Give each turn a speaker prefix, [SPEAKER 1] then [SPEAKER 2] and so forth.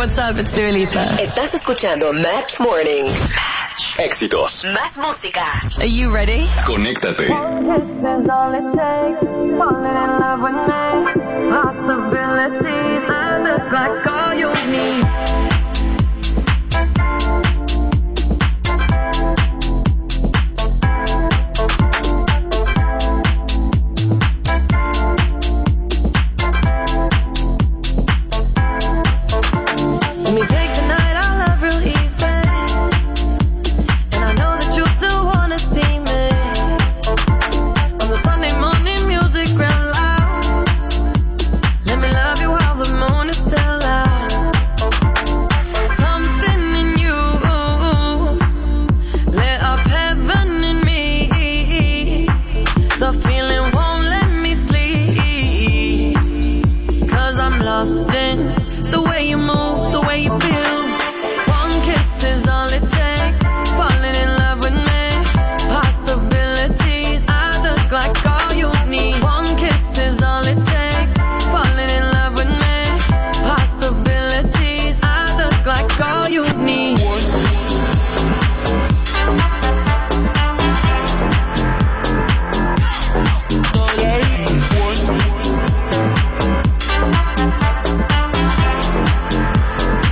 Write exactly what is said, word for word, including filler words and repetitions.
[SPEAKER 1] what's up? It's Dua Lipa.
[SPEAKER 2] Estás escuchando Match Morning.
[SPEAKER 3] Match. Éxitos.
[SPEAKER 2] Más música.
[SPEAKER 1] Are you ready?
[SPEAKER 3] Conéctate.
[SPEAKER 4] Possibilities, I look like all you need.